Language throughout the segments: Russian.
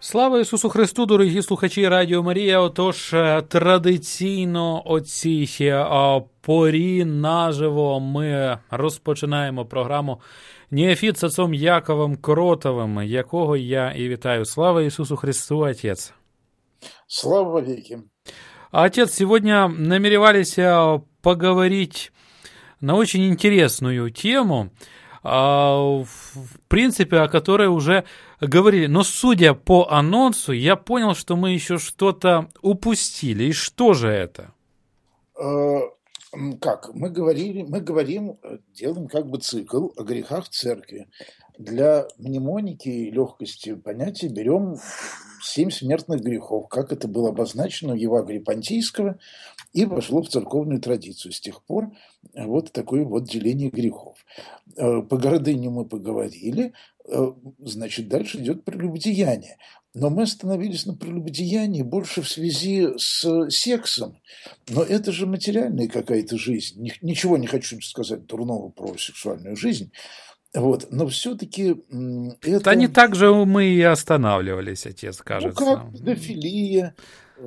Слава Ісусу Христу, дорогі слухачі Радіо Марія. Отож, традиційно о цій порі наживо ми розпочинаємо програму «Неофіт» з отцом Яковом Кротовим, якого я і вітаю. Слава Ісусу Христу, Отец! Слава веки! Отец, сегодня намеревались поговорить на очень интересную тему, в принципе, о которой уже говорили. Но судя по анонсу, я понял, что мы еще что-то упустили. И что же это? Как? Мы говорим, делаем как бы цикл о грехах церкви. Для мнемоники и легкости понятия берем 7 смертных грехов, как это было обозначено у Евагрия Понтийского, и вошло в церковную традицию. С тех пор вот такое вот деление грехов. По гордыне мы поговорили, значит, дальше идет прелюбодеяние. Но мы остановились на прелюбодеянии больше в связи с сексом. Но это же материальная какая-то жизнь. Ничего не хочу сказать дурного про сексуальную жизнь. Вот, но все-таки это... Да не так же мы и останавливались, Отец, кажется. Ну как, педофилия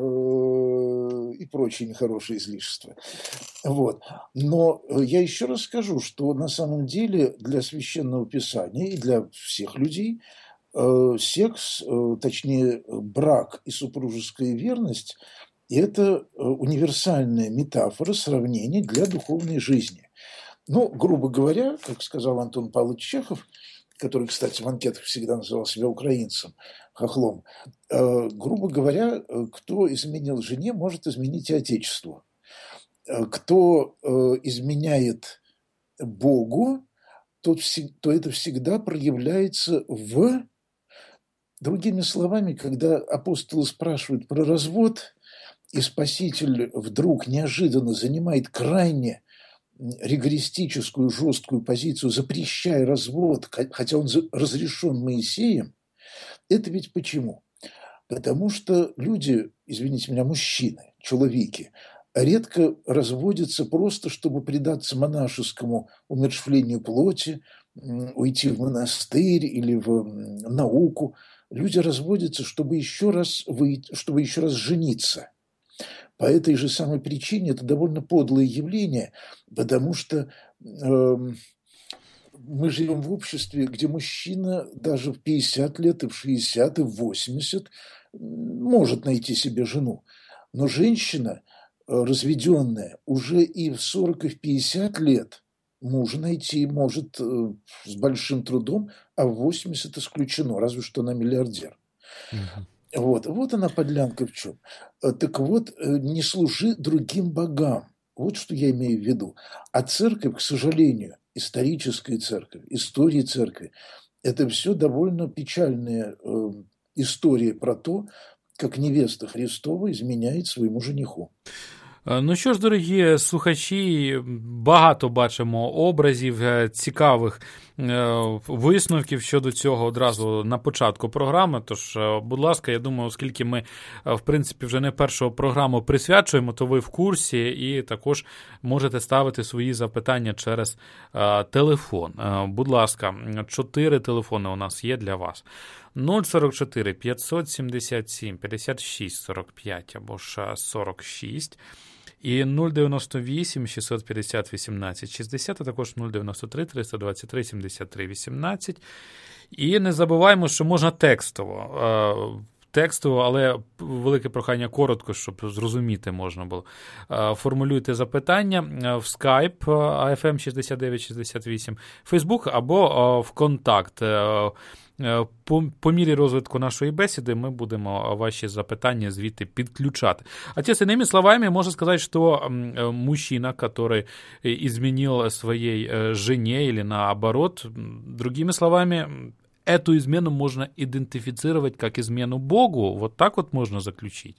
и прочие нехорошие излишества. Вот. Но я еще раз скажу, что на самом деле для Священного Писания и для всех людей секс, точнее брак и супружеская верность – это универсальная метафора, сравнение для духовной жизни. Ну, грубо говоря, как сказал Антон Павлович Чехов, который, кстати, в анкетах всегда называл себя украинцем, хохлом, грубо говоря, кто изменил жене, может изменить и отечеству. Кто изменяет Богу, то это всегда проявляется в... Другими словами, когда апостолы спрашивают про развод, и Спаситель вдруг неожиданно занимает крайне ригористическую, жесткую позицию, запрещая развод, хотя он разрешен Моисеем, это ведь почему? Потому что люди, извините меня, мужчины, человеки, редко разводятся просто, чтобы предаться монашескому умерщвлению плоти, уйти в монастырь или в науку. Люди разводятся, чтобы еще раз жениться. По этой же самой причине это довольно подлое явление, потому что мы живем в обществе, где мужчина даже в 50 лет, и в 60, и в 80 может найти себе жену. Но женщина, разведенная, уже и в 40, и в 50 лет мужа найти может с большим трудом, а в 80 исключено, разве что она миллиардер. Вот она подлянка в чем. Так вот, не служи другим богам. Вот что я имею в виду. А церковь, к сожалению, историческая церковь, история церкви, это все довольно печальная история про то, как невеста Христова изменяет своему жениху. Ну що ж, дорогі слухачі, багато бачимо образів, цікавих висновків щодо цього одразу на початку програми. Тож, будь ласка, я думаю, оскільки ми, в принципі, вже не першу програму присвячуємо, то ви в курсі і також можете ставити свої запитання через телефон. Будь ласка, 4 телефони у нас є для вас. 044 577 56 45 або ж 46 і 098 650 18 60, а також 093 323 73 18. І не забуваємо, що можна текстово, але велике прохання коротко, щоб зрозуміти можна було. Формулюйте запитання в Skype AFM 6968, Facebook або в контакт. По мірі розвитку нашої беседы мы будем ваши запитания звідти підключати. Отец, иными словами, можно сказать, что мужчина, который изменил своей жене или наоборот, другими словами, эту измену можно идентифицировать как измену Богу. Вот так вот можно заключить?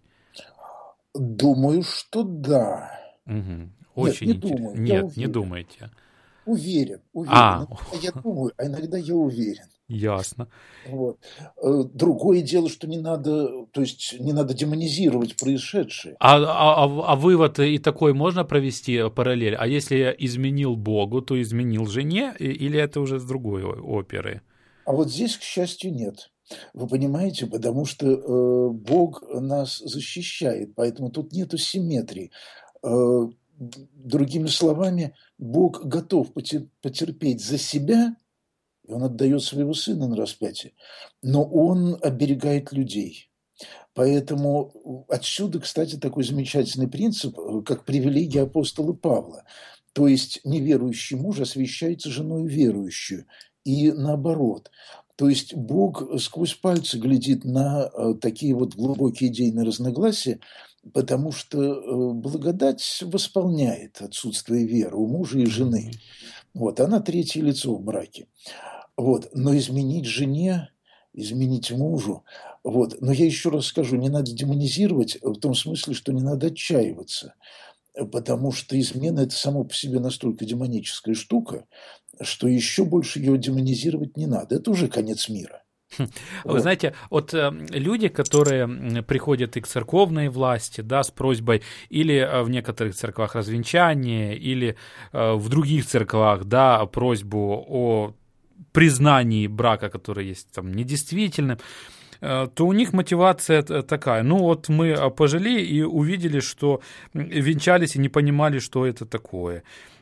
Думаю, что да. Угу. Очень интересно. Нет, не думайте. Уверен. Я думаю, а иногда я уверен. Ясно. Вот. Другое дело, что не надо демонизировать происшедшее. А вывод и такой можно провести параллель? А если изменил Богу, то изменил жене, или это уже с другой оперы? А вот здесь, к счастью, нет. Вы понимаете, потому что Бог нас защищает, поэтому тут нету симметрии. Другими словами, Бог готов потерпеть за себя, и Он отдает своего Сына на распятие, но Он оберегает людей. Поэтому отсюда, кстати, такой замечательный принцип, как привилегия апостола Павла. То есть неверующий муж освящается женой верующую, и наоборот. То есть Бог сквозь пальцы глядит на такие вот глубокие идейные разногласия, потому что благодать восполняет отсутствие веры у мужа и жены. Вот, она третье лицо в браке. Вот, но изменить жене, изменить мужу, вот. Но я еще раз скажу, не надо демонизировать в том смысле, что не надо отчаиваться, потому что измена – это само по себе настолько демоническая штука, что еще больше ее демонизировать не надо. Это уже конец мира. Вы знаете, вот люди, которые приходят и к церковной власти, да, с просьбой, или в некоторых церквах развенчания, или в других церквах, да, просьбу о признании брака, который есть там недействительным, то у них мотивация такая. Ну вот мы пожили и увидели, что венчались и не понимали, что это такое.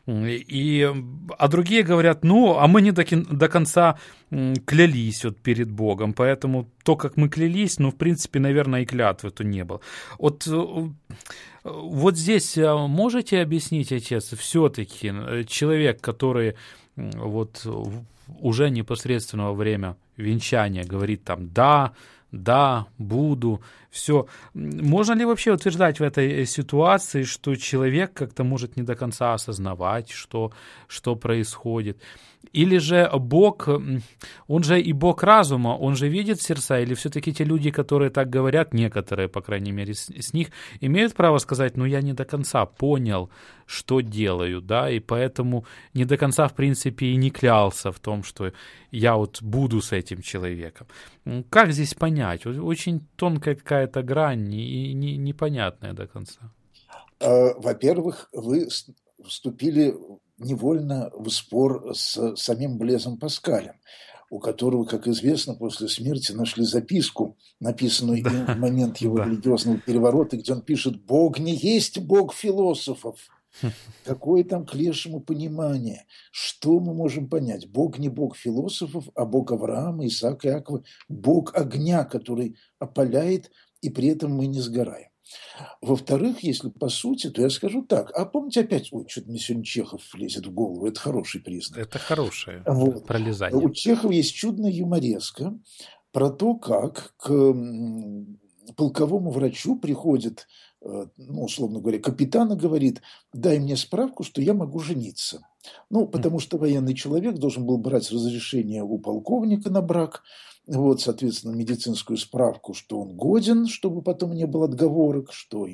А другие говорят, ну, а мы не до конца клялись вот перед Богом, поэтому то, как мы клялись, ну, в принципе, наверное, и клятвы то не было. Вот здесь можете объяснить, отец, все-таки человек, который вот уже непосредственно во время венчания говорит там да, буду, все. Можно ли вообще утверждать в этой ситуации, что человек как-то может не до конца осознавать, что происходит? Или же Бог, он же и Бог разума, он же видит сердца, или все-таки те люди, которые так говорят, некоторые, по крайней мере, с них, имеют право сказать, ну, я не до конца понял, что делаю, да, и поэтому не до конца, в принципе, и не клялся в том, что я вот буду с этим человеком. Как здесь понять? Очень тонкая какая-то грань и непонятная до конца. Во-первых, вы вступили невольно в спор с самим Блезом Паскалем, у которого, как известно, после смерти нашли записку, написанную им в момент его религиозного переворота, где он пишет: «Бог не есть Бог философов». Какое там к лешему понимание? Что мы можем понять? Бог не Бог философов, а Бог Авраама, Исаака, Иакова. Бог огня, который опаляет, и при этом мы не сгораем. Во-вторых, если по сути, то я скажу так. А помните опять, ой, что-то мне сегодня Чехов лезет в голову, это хороший признак. Это хорошее пролезание. У Чехова есть чудная юмореска про то, как к полковому врачу приходит, ну, условно говоря, капитан и говорит: дай мне справку, что я могу жениться. Ну, потому что военный человек должен был брать разрешение у полковника на брак, вот, соответственно, медицинскую справку, что он годен, чтобы потом не было отговорок, что...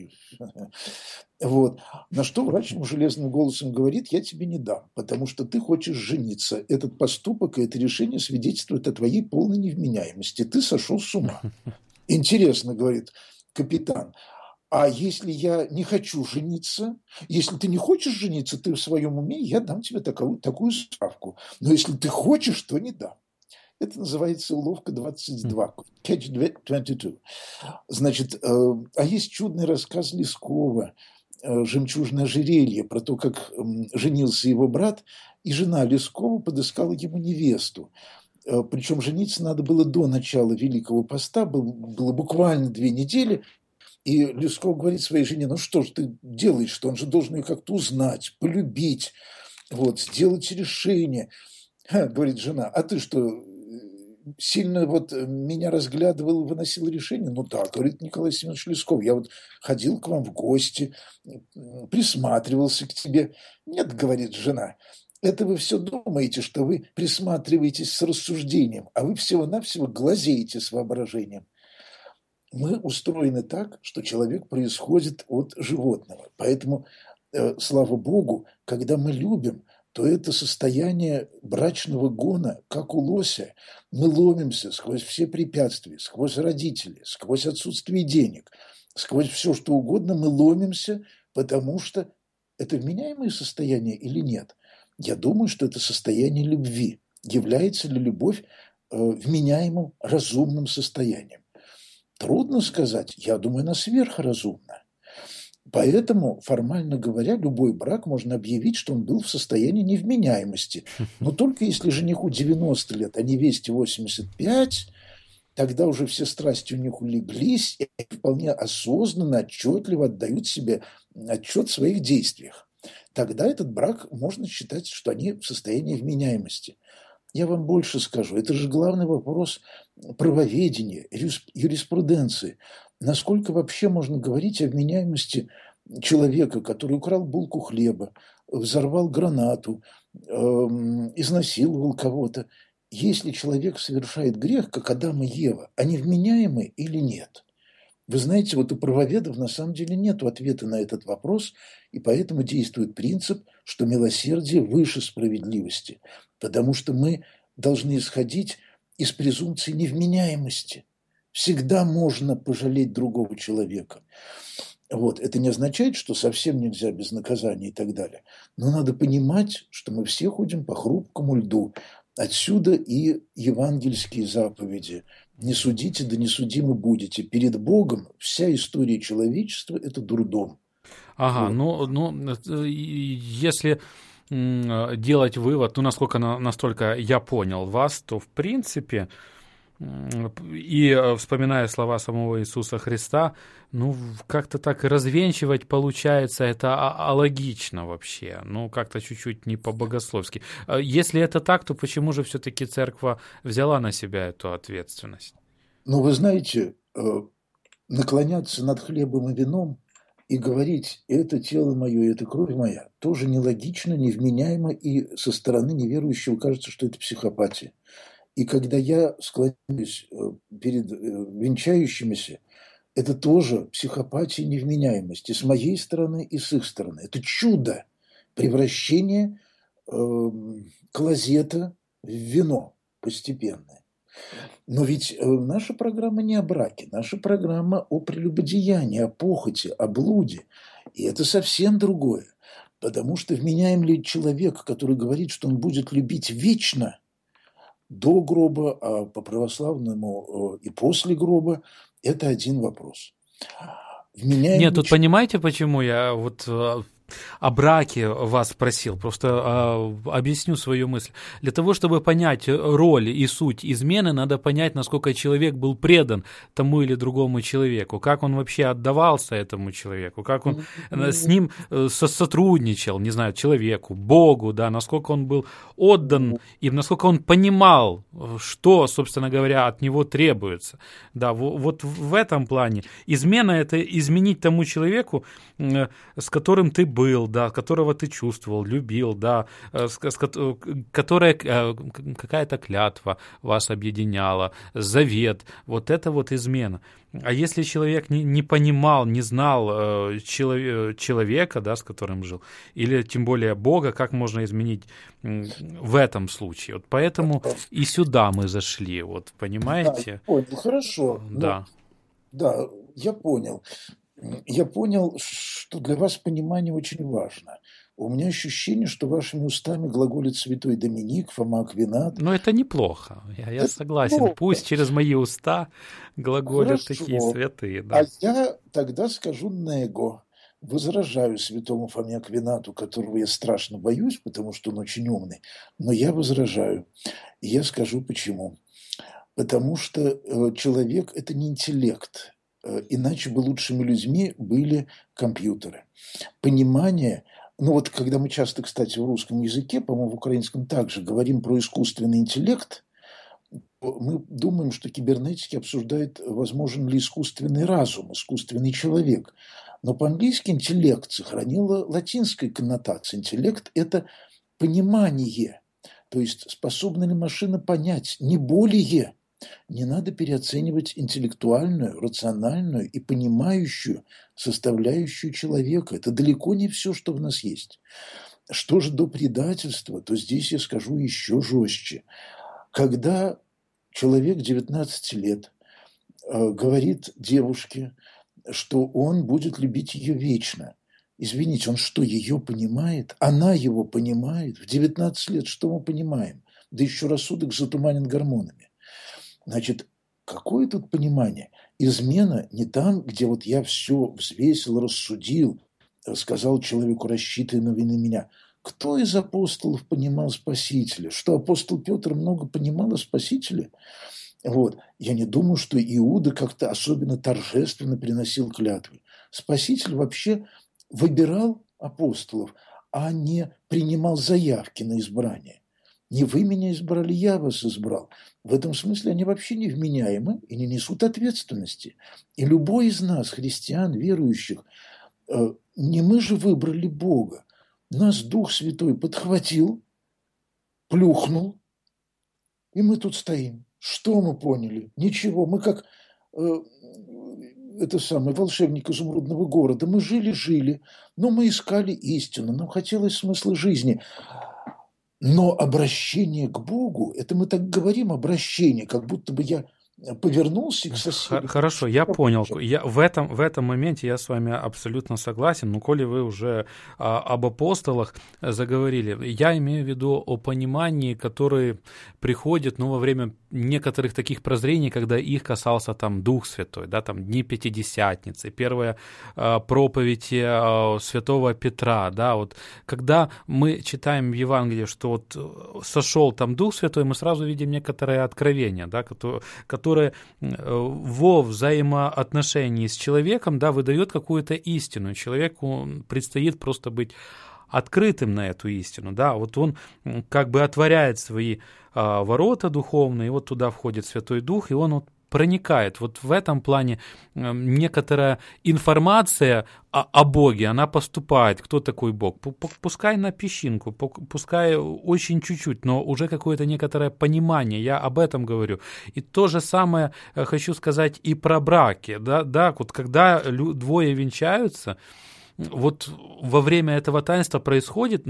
Вот. На что врач ему железным голосом говорит: я тебе не дам, потому что ты хочешь жениться. Этот поступок и это решение свидетельствует о твоей полной невменяемости. Ты сошел с ума. Интересно, говорит капитан, а если я не хочу жениться, если ты не хочешь жениться, ты в своем уме, я дам тебе такую справку. Но если ты хочешь, то не дам. Это называется уловка 22, catch 22. Значит, а есть чудный рассказ Лескова «Жемчужное ожерелье», про то, как женился его брат, и жена Лескова подыскала ему невесту. Причем жениться надо было до начала Великого Поста, было буквально 2 недели, и Лесков говорит своей жене: ну что ж ты делаешь, что он же должен ее как-то узнать, полюбить, вот, сделать решение. Говорит жена: а ты что, сильно вот меня разглядывал и выносил решение? Ну да, говорит Николай Семенович Лесков, я вот ходил к вам в гости, присматривался к тебе. Нет, говорит жена, это вы все думаете, что вы присматриваетесь с рассуждением, а вы всего-навсего глазеете с воображением. Мы устроены так, что человек происходит от животного. Поэтому, слава Богу, когда мы любим, то это состояние брачного гона, как у лося. Мы ломимся сквозь все препятствия, сквозь родителей, сквозь отсутствие денег, сквозь все, что угодно, мы ломимся, потому что это вменяемое состояние или нет? Я думаю, что это состояние любви. Является ли любовь вменяемым, разумным состоянием. Трудно сказать, я думаю, она сверхразумна. Поэтому, формально говоря, любой брак можно объявить, что он был в состоянии невменяемости. Но только если жениху 90 лет, а невесте 85, тогда уже все страсти у них улеглись, и они вполне осознанно, отчетливо отдают себе отчет в своих действиях. Тогда этот брак можно считать, что они в состоянии вменяемости. Я вам больше скажу, это же главный вопрос правоведения, юриспруденции. Насколько вообще можно говорить о вменяемости человека, который украл булку хлеба, взорвал гранату, изнасиловал кого-то, если человек совершает грех, как Адам и Ева, они вменяемы или нет? Вы знаете, вот у правоведов на самом деле нет ответа на этот вопрос, и поэтому действует принцип, что милосердие выше справедливости, потому что мы должны исходить из презумпции невменяемости. Всегда можно пожалеть другого человека. Вот. Это не означает, что совсем нельзя без наказания и так далее. Но надо понимать, что мы все ходим по хрупкому льду. Отсюда и евангельские заповеди. Не судите, да не судимы будете. Перед Богом вся история человечества – это дурдом. Ага, если делать вывод, настолько я понял вас, то в принципе, и вспоминая слова самого Иисуса Христа, как-то так развенчивать получается, это алогично вообще, как-то чуть-чуть не по-богословски. Если это так, то почему же все-таки церковь взяла на себя эту ответственность? Вы знаете, наклоняться над хлебом и вином и говорить «это тело мое, это кровь моя» тоже нелогично, невменяемо, и со стороны неверующего кажется, что это психопатия. И когда я склоняюсь перед венчающимися, это тоже психопатия и невменяемость и с моей стороны, и с их стороны. Это чудо превращения клозета в вино постепенное. Но ведь наша программа не о браке, наша программа о прелюбодеянии, о похоти, о блуде. И это совсем другое. Потому что вменяем ли человек, который говорит, что он будет любить вечно, до гроба, а по-православному и после гроба, это один вопрос. Нет, тут понимаете, почему я о браке вас спросил, просто объясню свою мысль. Для того, чтобы понять роль и суть измены, надо понять, насколько человек был предан тому или другому человеку, как он вообще отдавался этому человеку, как он с ним сотрудничал, не знаю, человеку, Богу, да, насколько он был отдан и насколько он понимал, что, собственно говоря, от него требуется. Да, вот в этом плане. Измена – это изменить тому человеку, с которым ты был, да, которого ты чувствовал, любил, да, которая какая-то клятва вас объединяла, завет, вот это вот измена. А если человек не понимал, не знал человека, да, с которым жил, или тем более Бога, как можно изменить в этом случае? Вот поэтому и сюда мы зашли, вот, понимаете? Да, понял, хорошо. Да. Да, я понял. Я понял, что для вас понимание очень важно. У меня ощущение, что вашими устами глаголит святой Доминик, Фома Аквинат. Но это неплохо, я согласен. Плохо. Пусть через мои уста глаголят такие святые. Да. А я тогда скажу «него». Возражаю святому Фоме Аквинату, которого я страшно боюсь, потому что он очень умный. Но я возражаю. И я скажу почему. Потому что человек – это не интеллект. Иначе бы лучшими людьми были компьютеры. Понимание, когда мы часто, кстати, в русском языке, по-моему, в украинском также говорим про искусственный интеллект, мы думаем, что кибернетики обсуждают, возможен ли искусственный разум, искусственный человек. Но по-английски интеллект сохранила латинской коннотации. Интеллект – это понимание, то есть способна ли машина понять, не более. Не надо переоценивать интеллектуальную, рациональную и понимающую составляющую человека. Это далеко не все, что в нас есть. Что же до предательства, то здесь я скажу еще жестче. Когда человек 19 лет говорит девушке, что он будет любить ее вечно, извините, он что, ее понимает? Она его понимает? В 19 лет что мы понимаем? Да еще рассудок затуманен гормонами. Значит, какое тут понимание? Измена не там, где вот я все взвесил, рассудил, сказал человеку, рассчитанного на меня. Кто из апостолов понимал Спасителя? Что апостол Петр много понимал о Спасителе? Вот. Я не думаю, что Иуда как-то особенно торжественно приносил клятвы. Спаситель вообще выбирал апостолов, а не принимал заявки на избрание. Не вы меня избрали, я вас избрал. В этом смысле они вообще невменяемы и не несут ответственности. И любой из нас, христиан, верующих, не мы же выбрали Бога. Нас Дух Святой подхватил, плюхнул, и мы тут стоим. Что мы поняли? Ничего. Мы как это самый волшебник изумрудного города. Мы жили, но мы искали истину, нам хотелось смысла жизни. Но обращение к Богу, это мы так говорим, обращение, как будто бы я повернулся к соседу. Хорошо, я понял. В этом моменте я с вами абсолютно согласен. Но коли вы уже об апостолах заговорили, я имею в виду о понимании, которое приходит во время некоторых таких прозрений, когда их касался там Дух Святой, да, там Дни Пятидесятницы, первая проповедь святого Петра, да, вот когда мы читаем в Евангелии, что вот сошел там Дух Святой, мы сразу видим некоторые откровения, да, которые во взаимоотношении с человеком, да, выдает какую-то истину. Человеку предстоит просто быть открытым на эту истину, да, вот он как бы отворяет свои ворота духовные, и вот туда входит Святой Дух, и он вот проникает. Вот в этом плане некоторая информация о Боге, она поступает. Кто такой Бог? Пускай на песчинку, пускай очень чуть-чуть, но уже какое-то некоторое понимание. Я об этом говорю. И то же самое хочу сказать и про браки. Да, вот когда двое венчаются, вот во время этого таинства происходит,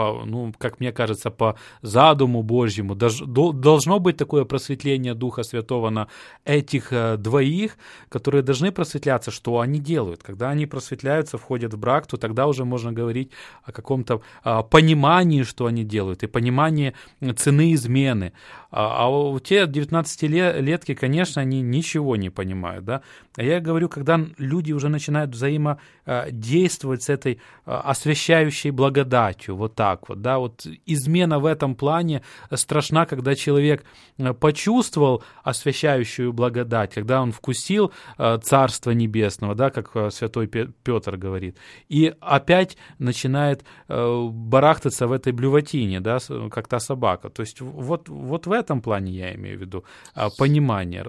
как мне кажется, по задуму Божьему, должно быть такое просветление Духа Святого на этих двоих, которые должны просветляться, что они делают. Когда они просветляются, входят в брак, то тогда уже можно говорить о каком-то понимании, что они делают, и понимании цены измены. А те 19-летки, конечно, они ничего не понимают. Да? А я говорю, когда люди уже начинают взаимодействовать с этой освящающей благодатью, вот так вот, да, вот измена в этом плане страшна, когда человек почувствовал освящающую благодать, когда он вкусил Царство Небесного, да, как святой Петр говорит, и опять начинает барахтаться в этой блювотине, да, как та собака. То есть вот в этом плане я имею в виду понимание,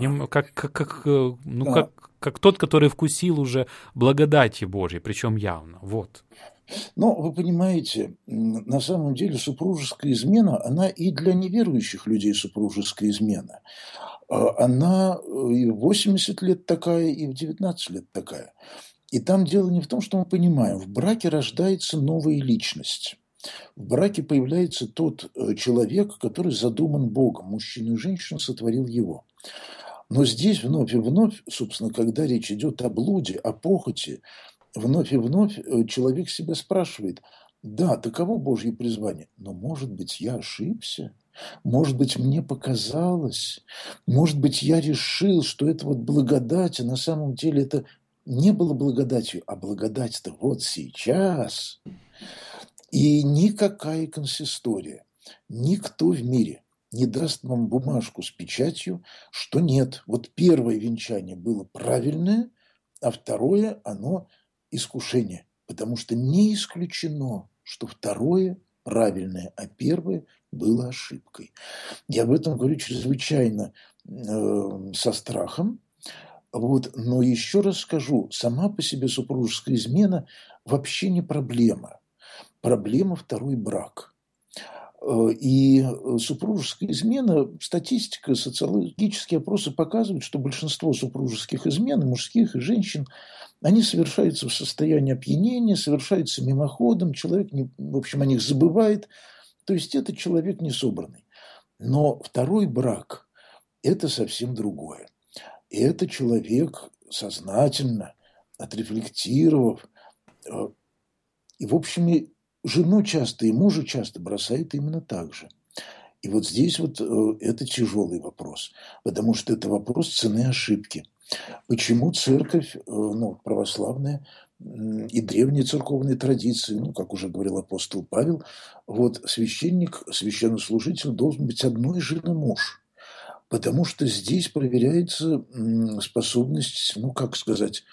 как тот, который вкусил уже благодати Божьей, причем явно. Вот. Но вы понимаете, на самом деле супружеская измена, она и для неверующих людей супружеская измена. Она и в 80 лет такая, и в 19 лет такая. И там дело не в том, что мы понимаем, в браке рождается новая личность. В браке появляется тот человек, который задуман Богом. Мужчину и женщину сотворил его. Но здесь вновь и вновь, собственно, когда речь идет о блуде, о похоти, вновь и вновь человек себя спрашивает, да, таково Божье призвание, но, может быть, я ошибся? Может быть, мне показалось? Может быть, я решил, что это вот благодать, а на самом деле это не было благодатью, а благодать-то вот сейчас. И никакая консистория, никто в мире не даст вам бумажку с печатью, что нет. Вот первое венчание было правильное, а второе, оно искушение. Потому что не исключено, что второе правильное, а первое было ошибкой. Я об этом говорю чрезвычайно со страхом. Вот. Но еще раз скажу, сама по себе супружеская измена вообще не проблема. Проблема второй брак. И супружеская измена, статистика, социологические опросы показывают, что большинство супружеских измен, мужских и женщин, они совершаются в состоянии опьянения, совершаются мимоходом, человек, в общем, о них забывает, то есть это человек несобранный. Но второй брак – это совсем другое. И это человек сознательно, отрефлектировав, и, в общем, и жену часто, и мужа часто бросает именно так же. И вот здесь вот это тяжелый вопрос, потому что это вопрос цены ошибки. Почему церковь, ну, православная и древние церковные традиции, ну, как уже говорил апостол Павел, вот священник, священнослужитель должен быть одной жены муж. Потому что здесь проверяется способность, ну, как сказать,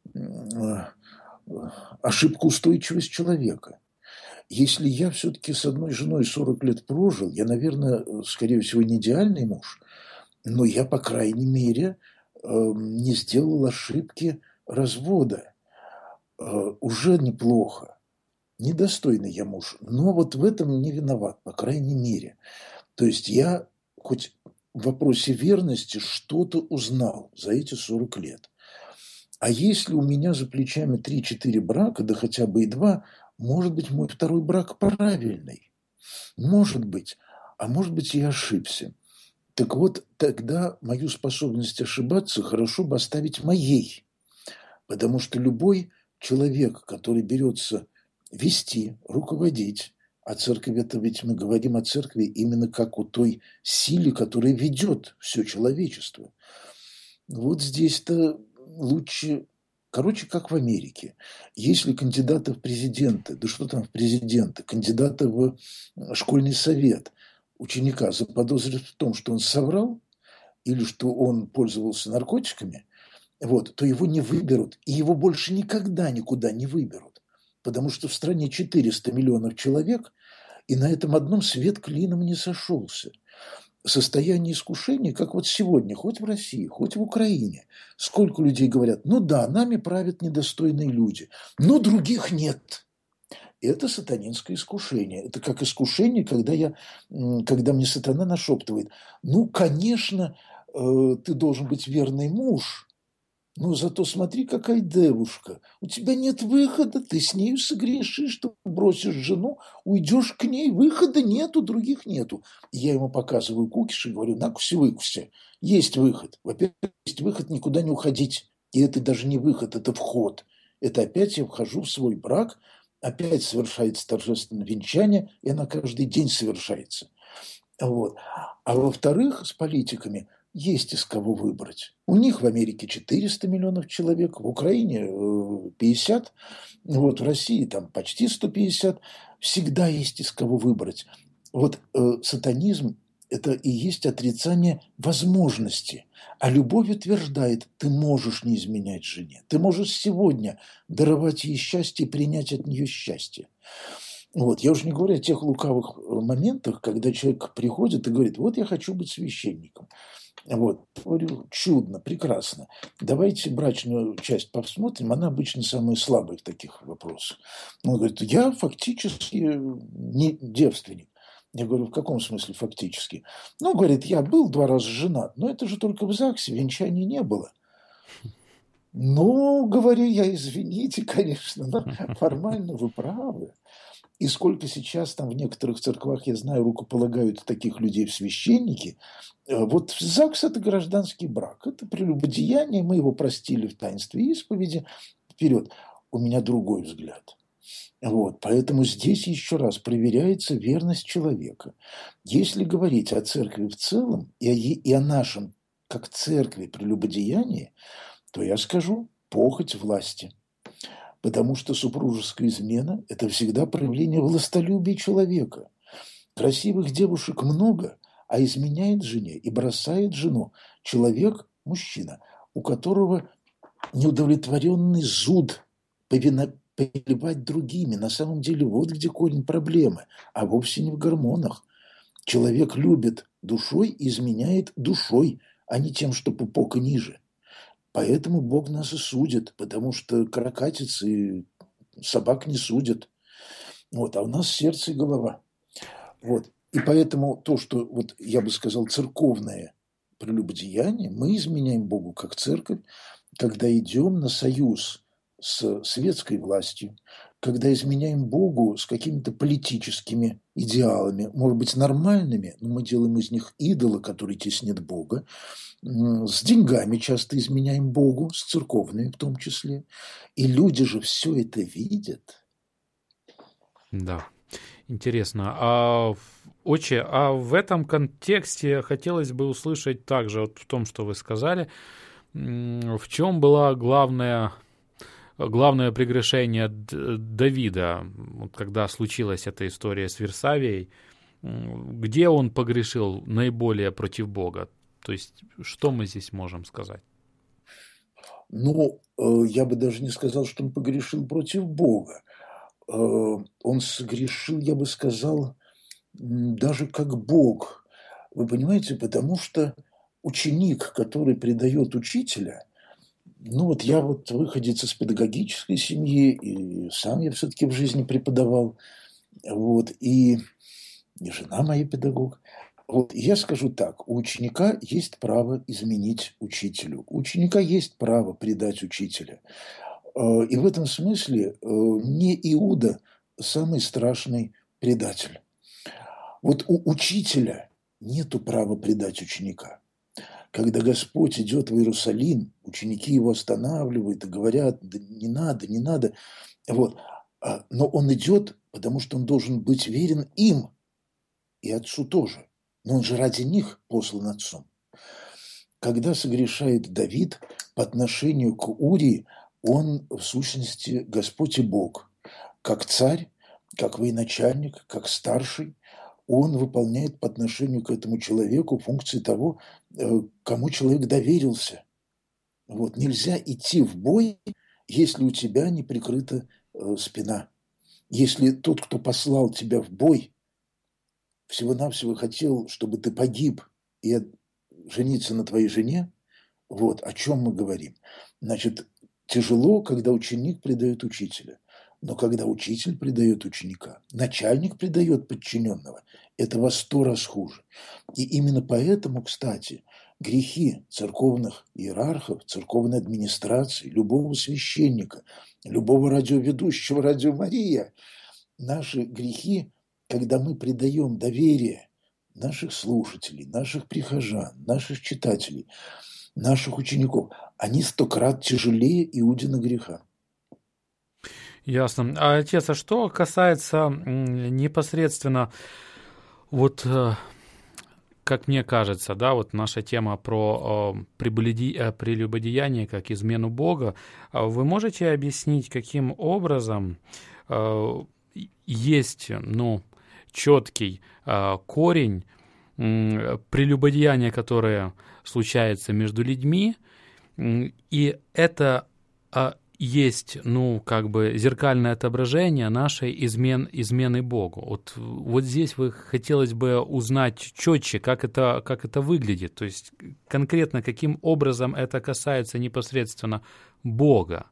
ошибкоустойчивость человека. Если я все-таки с одной женой 40 лет прожил, я, наверное, скорее всего, не идеальный муж, но я, по крайней мере, не сделал ошибки развода. Уже неплохо. Недостойный я муж, но вот в этом не виноват, по крайней мере. То есть я хоть в вопросе верности что-то узнал за эти 40 лет. А если у меня за плечами 3-4 брака, да хотя бы и 2, может быть, мой второй брак правильный. Может быть. А может быть, я ошибся. Так вот, тогда мою способность ошибаться хорошо бы оставить моей. Потому что любой человек, который берется вести, руководить, а церковь, это ведь мы говорим о церкви именно как о той силе, которая ведет все человечество. Вот здесь-то лучше, короче, как в Америке. Если кандидата в президенты, да что там в президенты, кандидата в школьный совет ученика заподозрят в том, что он соврал или что он пользовался наркотиками, вот, то его не выберут, и его больше никогда никуда не выберут. Потому что в стране 400 миллионов человек, и на этом одном свет клином не сошелся. Состояние искушения, как вот сегодня, хоть в России, хоть в Украине. Сколько людей говорят, ну да, нами правят недостойные люди, но других нет. Это сатанинское искушение. Это как искушение, когда мне сатана нашептывает, ну, конечно, ты должен быть верный муж, но зато смотри, какая девушка. У тебя нет выхода, ты с нею согрешишь, что бросишь жену, уйдешь к ней, выхода нету, других нету. И я ему показываю кукиш и говорю, накуси-выкуси, есть выход. Во-первых, есть выход никуда не уходить. И это даже не выход, это вход. Это опять я вхожу в свой брак, опять совершается торжественное венчание, и она каждый день совершается. Вот. А во-вторых, с политиками есть из кого выбрать. У них в Америке 400 миллионов человек, в Украине 50, вот в России там почти 150. Всегда есть из кого выбрать. Вот сатанизм – это и есть отрицание возможности. А любовь утверждает, ты можешь не изменять жене. Ты можешь сегодня даровать ей счастье и принять от нее счастье. Вот. Я уже не говорю о тех лукавых моментах, когда человек приходит и говорит, вот я хочу быть священником. Вот. Говорю, чудно, прекрасно. Давайте брачную часть посмотрим. Она обычно самая слабая в таких вопросах. Он говорит, я фактически не девственник. Я говорю, в каком смысле фактически? Ну, говорит, я был 2 раза женат, но это же только в ЗАГСе, венчания не было. Ну, говорю я, извините, конечно, но формально вы правы. И сколько сейчас там в некоторых церквах, я знаю, рукополагают таких людей в священники. Вот ЗАГС – это гражданский брак. Это прелюбодеяние, мы его простили в таинстве исповеди. Вперед. У меня другой взгляд. Вот. Поэтому здесь еще раз проверяется верность человека. Если говорить о церкви в целом и о нашем, как церкви, прелюбодеянии, то я скажу похоть власти. Потому что супружеская измена – это всегда проявление властолюбия человека. Красивых девушек много, а изменяет жене и бросает жену человек, мужчина, у которого неудовлетворенный зуд повелевать другими. На самом деле вот где корень проблемы, а вовсе не в гормонах. Человек любит душой и изменяет душой, а не тем, что пупок и ниже. Поэтому Бог нас и судит, потому что каракатиц и собак не судят. Вот, а у нас сердце и голова. Вот. И поэтому то, что, вот, я бы сказал, церковное прелюбодеяние, мы изменяем Богу как церковь, когда идем на союз с светской властью, когда изменяем Богу с какими-то политическими идеалами, может быть, нормальными, но мы делаем из них идола, который теснит Бога, с деньгами часто изменяем Богу, с церковными в том числе. И люди же все это видят. Да, интересно. А Отче, а в этом контексте хотелось бы услышать также, вот в том, что вы сказали, в чем была главное прегрешение Давида, вот когда случилась эта история с Версавией, где он погрешил наиболее против Бога? То есть, что мы здесь можем сказать? Ну, я бы даже не сказал, что он погрешил против Бога. Он согрешил, я бы сказал, даже как Бог. Вы понимаете, потому что ученик, который предает учителя, ну вот я вот выходец из педагогической семьи, и сам я все-таки в жизни преподавал, вот, и жена моя педагог. Вот я скажу так, у ученика есть право изменить учителю, у ученика есть право предать учителя. И в этом смысле не Иуда самый страшный предатель. Вот у учителя нету права предать ученика. Когда Господь идет в Иерусалим, ученики его останавливают и говорят: да не надо, не надо. Вот. Но он идет, потому что он должен быть верен им и Отцу тоже. Но он же ради них послан Отцом. Когда согрешает Давид по отношению к Урии, он в сущности Господь и Бог. Как царь, как военачальник, как старший, он выполняет по отношению к этому человеку функции того, кому человек доверился. Вот. Нельзя идти в бой, если у тебя не прикрыта спина. Если тот, кто послал тебя в бой, всего-навсего хотел, чтобы ты погиб и жениться на твоей жене, вот о чем мы говорим. Значит, тяжело, когда ученик предает учителя. Но когда учитель предает ученика, начальник предает подчиненного, это во 100 раз хуже. И именно поэтому, кстати, грехи церковных иерархов, церковной администрации, любого священника, любого радиоведущего «Радио Мария», наши грехи, когда мы предаем доверие наших слушателей, наших прихожан, наших читателей, наших учеников, они 100 крат тяжелее Иудина греха. Ясно. А, отец, а что касается непосредственно, вот, как мне кажется, да, вот наша тема про прелюбодеяние как измену Бога, вы можете объяснить, каким образом есть, ну, четкий корень прелюбодеяния, которое случается между людьми, и это есть, ну, как бы зеркальное отображение нашей измены Богу. Вот здесь хотелось бы узнать четче, как это выглядит, то есть конкретно каким образом это касается непосредственно Бога.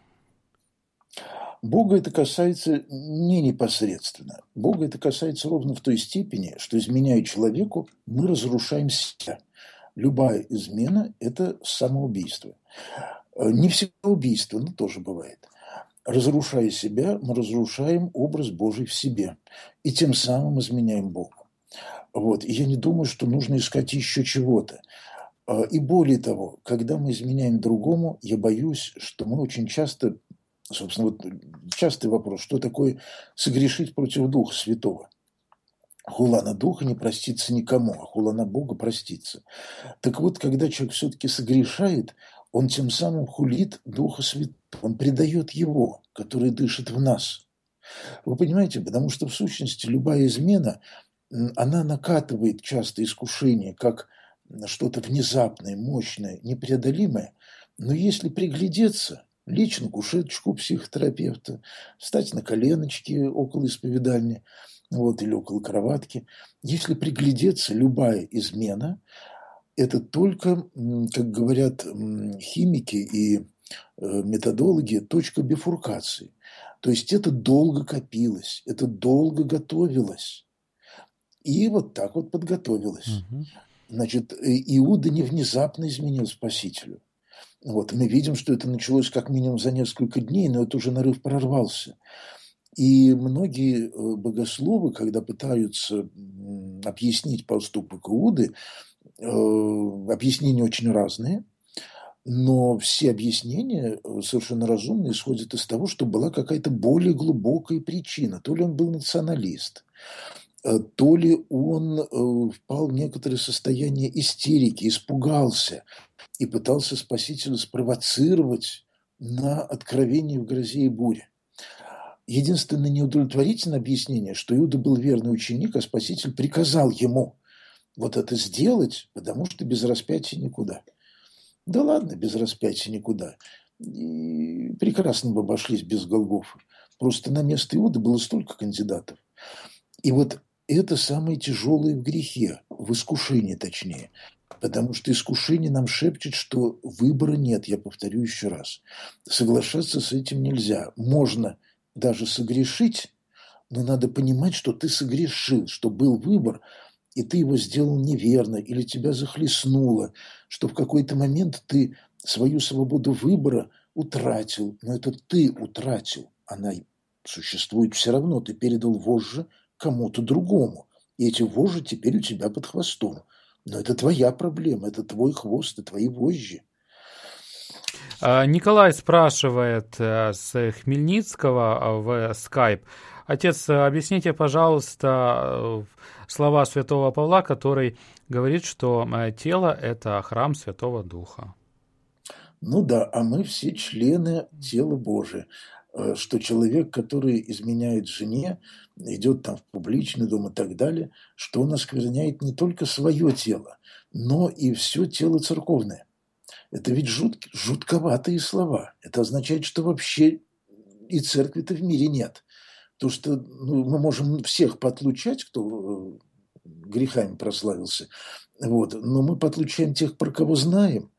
Бога это касается не непосредственно. Бога это касается ровно в той степени, что, изменяя человеку, мы разрушаем себя. Любая измена – это самоубийство. Не всегда убийство, но тоже бывает. Разрушая себя, мы разрушаем образ Божий в себе. И тем самым изменяем Богу. Вот. И я не думаю, что нужно искать еще чего-то. И более того, когда мы изменяем другому, я боюсь, что мы очень часто, собственно, вот частый вопрос, что такое согрешить против Духа Святого? Хула на Духа не простится никому, а хула на Бога простится. Так вот, когда человек все-таки согрешает, он тем самым хулит Духа Святого, он предает Его, который дышит в нас. Вы понимаете, потому что в сущности любая измена, она накатывает часто искушение, как что-то внезапное, мощное, непреодолимое. Но если приглядеться, лечь на кушеточку психотерапевта, встать на коленочки около исповедальни, вот, или около кроватки, если приглядеться, любая измена – это только, как говорят химики и методологи, точка бифуркации. То есть это долго копилось, это долго готовилось. И вот так вот подготовилось. Значит, Иуда не внезапно изменил Спасителю. Вот, мы видим, что это началось как минимум за несколько дней, но это уже нарыв прорвался. И многие богословы, когда пытаются объяснить поступок Иуды, объяснения очень разные, но все объяснения совершенно разумные исходят из того, что была какая-то более глубокая причина. То ли он был националист, то ли он впал в некоторое состояние истерики, испугался и пытался Спасителя спровоцировать на откровение в грозе и буре. Единственное неудовлетворительное объяснение, что Иуда был верный ученик, а Спаситель приказал ему вот это сделать, потому что без распятия никуда. Да ладно, без распятия никуда. И прекрасно бы обошлись без Голгофы. Просто на место Иуды было столько кандидатов. И вот это самое тяжелое в грехе, в искушении точнее. Потому что искушение нам шепчет, что выбора нет, я повторю еще раз. Соглашаться с этим нельзя. Можно даже согрешить, но надо понимать, что ты согрешил, что был выбор, и ты его сделал неверно, или тебя захлестнуло, что в какой-то момент ты свою свободу выбора утратил. Но это ты утратил, она существует все равно. Ты передал вожжи кому-то другому, и эти вожжи теперь у тебя под хвостом. Но это твоя проблема, это твой хвост и твои вожжи. Николай спрашивает с Хмельницкого в Skype. Отец, объясните, пожалуйста, слова святого Павла, который говорит, что тело – это храм Святого Духа. Ну да, а мы все члены тела Божия. Что человек, который изменяет жене, идет там в публичный дом и так далее, что он оскверняет не только свое тело, но и все тело церковное. Это ведь жутковатые слова. Это означает, что вообще и церкви-то в мире нет. То, что мы можем всех подлучать, кто грехами прославился, вот, но мы подлучаем тех, про кого знаем,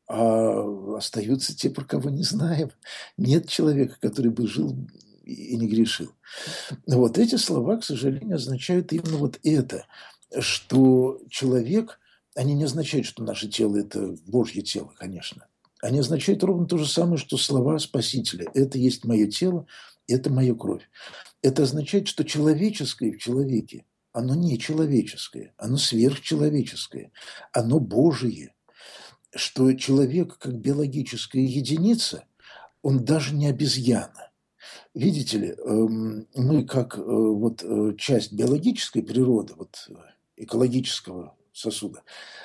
а остаются те, про кого не знаем. Нет человека, который бы жил и не грешил. Вот эти слова, к сожалению, означают именно вот это, что человек, они не означают, что наше тело – это Божье тело, конечно. Они означают ровно то же самое, что слова Спасителя. Это есть мое тело, это моя кровь. Это означает, что человеческое в человеке, оно не человеческое, оно сверхчеловеческое, оно Божие. Что человек как биологическая единица, он даже не обезьяна. Видите ли, мы как часть биологической природы, экологического сосуда,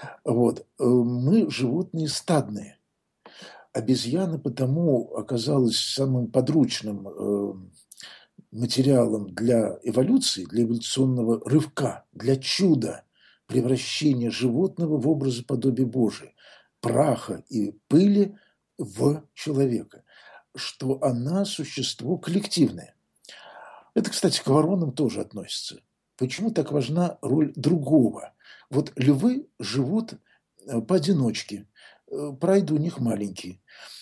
мы животные стадные. Обезьяна потому оказалась самым подручным материалом для эволюции, для эволюционного рывка, для чуда превращения животного в образы подобия Божия, праха и пыли в человека, что она существо коллективное. Это, кстати, к воронам тоже относится. Почему так важна роль другого? Вот львы живут поодиночке, прайды у них маленькие,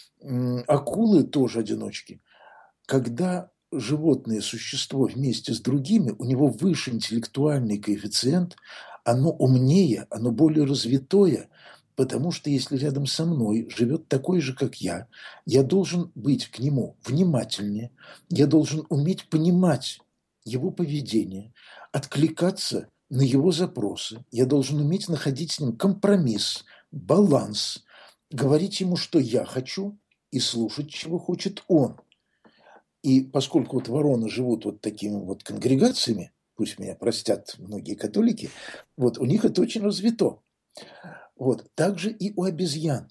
акулы тоже одиночки. Когда животное существо вместе с другими, у него выше интеллектуальный коэффициент, оно умнее, оно более развитое, потому что если рядом со мной живет такой же, как я должен быть к нему внимательнее, я должен уметь понимать его поведение, откликаться на его запросы, я должен уметь находить с ним компромисс, баланс, говорить ему, что я хочу, и слушать, чего хочет он. И поскольку вороны живут такими конгрегациями, пусть меня простят многие католики, у них это очень развито. Также и у обезьян.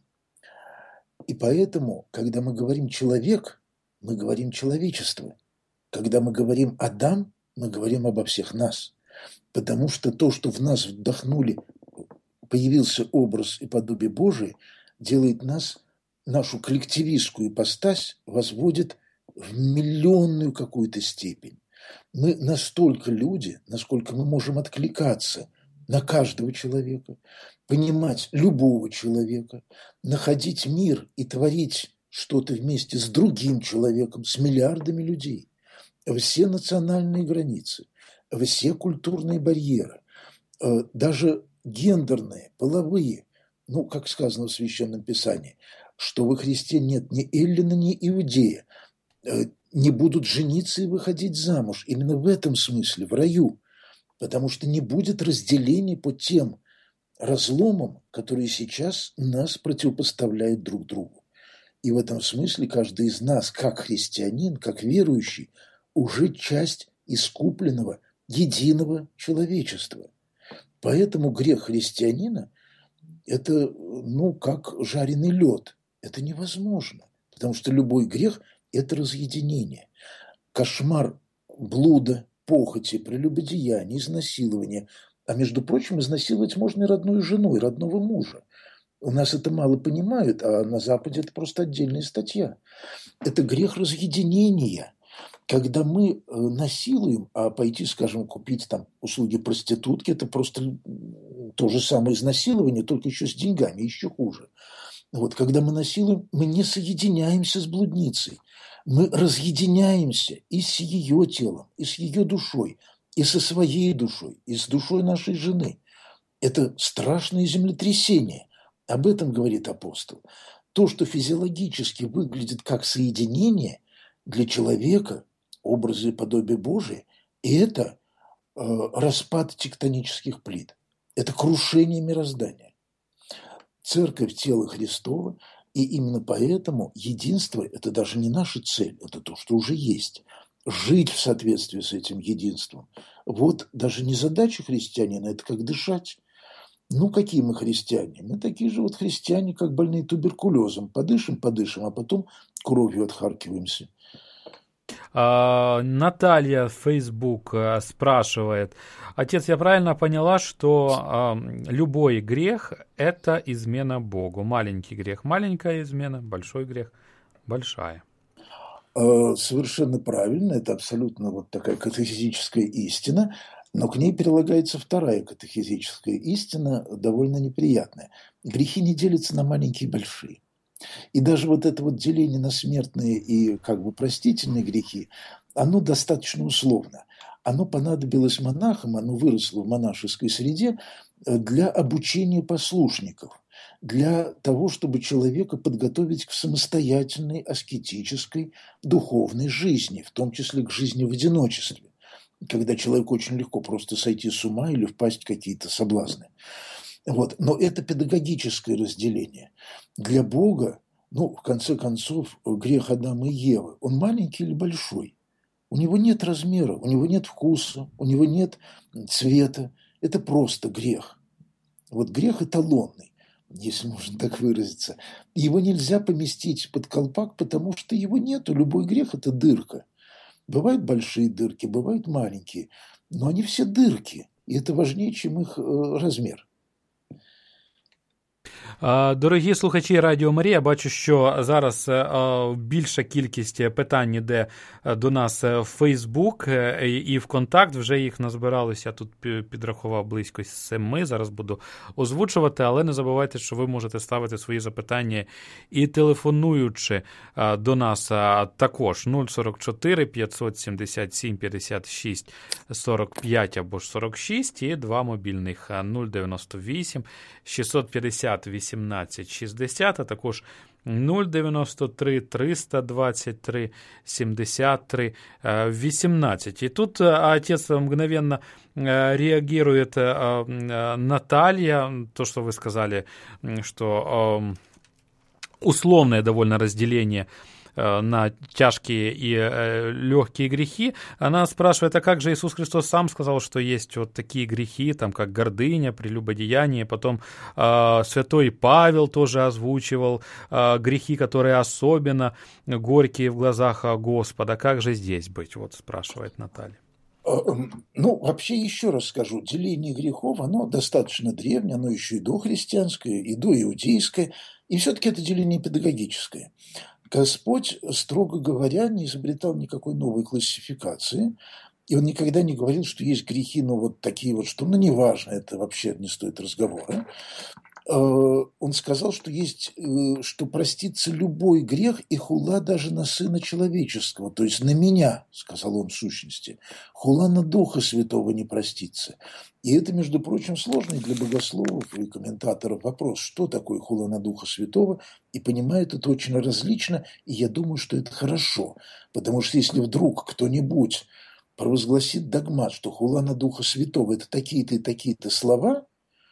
И поэтому, когда мы говорим «человек», мы говорим «человечество». Когда мы говорим «Адам», мы говорим обо всех нас. Потому что то, что в нас вдохнули, появился образ и подобие Божие, делает нас, нашу коллективистскую ипостась, возводит в миллионную какую-то степень. Мы настолько люди, насколько мы можем откликаться на каждого человека, понимать любого человека, находить мир и творить что-то вместе с другим человеком, с миллиардами людей. Все национальные границы, все культурные барьеры, даже гендерные, половые, как сказано в Священном Писании, что во Христе нет ни эллина, ни иудея, не будут жениться и выходить замуж. Именно в этом смысле, в раю. Потому что не будет разделений по тем разломам, которые сейчас нас противопоставляют друг другу. И в этом смысле каждый из нас, как христианин, как верующий, уже часть искупленного единого человечества. Поэтому грех христианина – это, как жареный лед. Это невозможно, потому что любой грех – это разъединение. Кошмар блуда, похоти, прелюбодеяния, изнасилования. А между прочим, изнасиловать можно и родную жену, и родного мужа. У нас это мало понимают, а на Западе это просто отдельная статья. Это грех разъединения. Когда мы насилуем, а пойти, скажем, купить там услуги проститутки, это просто то же самое изнасилование, только еще с деньгами, еще хуже. Вот, когда мы насилуем, мы не соединяемся с блудницей. Мы разъединяемся и с ее телом, и с ее душой, и со своей душой, и с душой нашей жены. Это страшное землетрясение. Об этом говорит апостол. То, что физиологически выглядит как соединение, для человека, образы и подобие Божие, это распад тектонических плит. Это крушение мироздания. Церковь – тело Христово, и именно поэтому единство – это даже не наша цель, это то, что уже есть. Жить в соответствии с этим единством. Вот даже не задача христианина – это как дышать. Какие мы христиане? Мы такие же вот христиане, как больные туберкулезом. Подышим, а потом кровью отхаркиваемся. Наталья в Facebook спрашивает: отец, я правильно поняла, что любой грех – это измена Богу? Маленький грех – маленькая измена, большой грех – большая. Совершенно правильно, это абсолютно вот такая катехизическая истина, но к ней прилагается вторая катехизическая истина, довольно неприятная. Грехи не делятся на маленькие и большие. И даже вот это вот деление на смертные и простительные грехи, оно достаточно условно. Оно понадобилось монахам, оно выросло в монашеской среде для обучения послушников, для того, чтобы человека подготовить к самостоятельной, аскетической, духовной жизни, в том числе к жизни в одиночестве, когда человеку очень легко просто сойти с ума или впасть в какие-то соблазны. Вот. Но это педагогическое разделение. Для Бога, в конце концов, грех Адама и Евы, он маленький или большой? У него нет размера, у него нет вкуса, у него нет цвета. Это просто грех. Вот грех эталонный, если можно так выразиться. Его нельзя поместить под колпак, потому что его нету. Любой грех – это дырка. Бывают большие дырки, бывают маленькие, но они все дырки, и это важнее, чем их размер. Дорогі слухачі Радіо Марія, бачу, що зараз більша кількість питань йде до нас в Фейсбук і в Контакт. Вже їх назбиралося, тут підрахував близько 7, зараз буду озвучувати, але не забувайте, що ви можете ставити свої запитання і телефонуючи до нас також 044 577 56 45 або ж 46 і 2 мобільних 098 650 18 60, а також 093 323 73 18. И тут отец мгновенно реагирует Наталья, то, что вы сказали, что условное довольно разделение на тяжкие и легкие грехи. Она спрашивает, а как же Иисус Христос сам сказал, что есть вот такие грехи, там, как гордыня, прелюбодеяние. Потом святой Павел тоже озвучивал грехи, которые особенно горькие в глазах Господа. Как же здесь быть? Вот спрашивает Наталья. Вообще, еще раз скажу, деление грехов, оно достаточно древнее, оно еще и дохристианское, и доиудейское, и все-таки это деление педагогическое. Господь, строго говоря, не изобретал никакой новой классификации, и он никогда не говорил, что есть грехи, вот такие вот, что, неважно, это вообще не стоит разговора. Он сказал, что есть, что простится любой грех и хула даже на Сына Человеческого, то есть на меня, сказал он в сущности. Хула на Духа Святого не простится. И это, между прочим, сложный для богословов и комментаторов вопрос, что такое хула на Духа Святого, и понимают это очень различно, и я думаю, что это хорошо, потому что если вдруг кто-нибудь провозгласит догмат, что хула на Духа Святого – это такие-то и такие-то слова,